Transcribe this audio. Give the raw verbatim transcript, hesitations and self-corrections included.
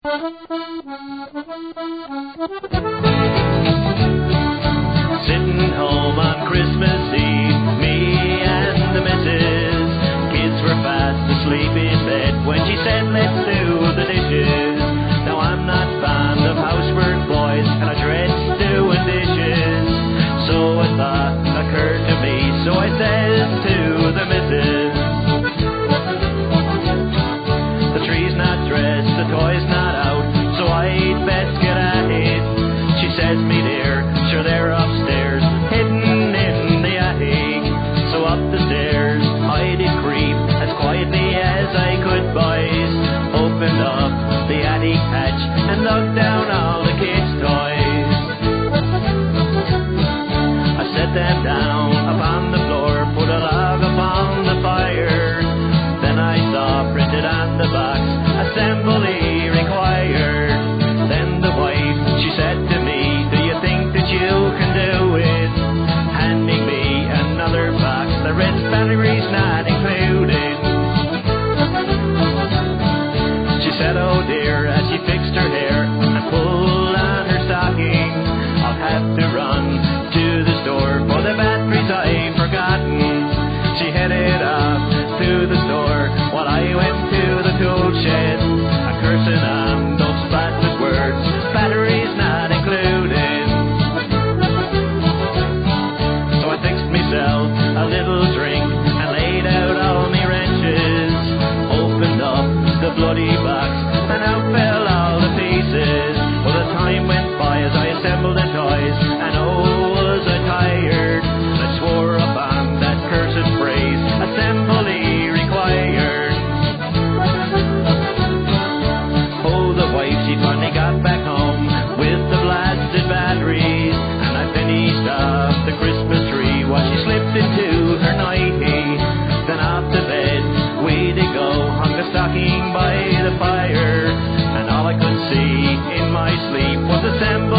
Sitting home on Christmas Eve, me and the missus. Kids were fast asleep in bed when she said, let's do the dishes. Now I'm not fond of housework, boys, and I dread stewing dishes. So a thought occurred to me, so I says to the missus, the tree's not dressed, the toy's not out, so I'd best get at it. She says, me dear, sure they're upstairs, hidden in the attic. So up the stairs I did creep, as quietly as I could, boys. Opened up the attic hatch and looked down all the kids' toys. I set them down upon the floor, put a log upon the fire. Then I saw printed on the box, assembly required. Then the wife, she said to me, do you think that you can do it? Handing me another box, the red batteries not included. She said, oh dear, as she fixed her hair and pulled on her stocking, I'll have to run to the store for the batteries I've forgotten. She headed off to the store while I went to the tool shed, a cursing on those spotless words, batteries not included. So I fixed myself a little drink and laid out all my wrenches, opened up the bloody box and out fell all the pieces. Well, the time went by as I assembled the toys, and oh, was I tired. I swore upon that cursed phrase, assembly required. Oh, the wife, she finally got back home with the blasted batteries, and I finished off the Christmas tree while she slipped into her nightie. Then off to bed we did go, hung a stocking by the fire, and all I could see in my sleep was assembly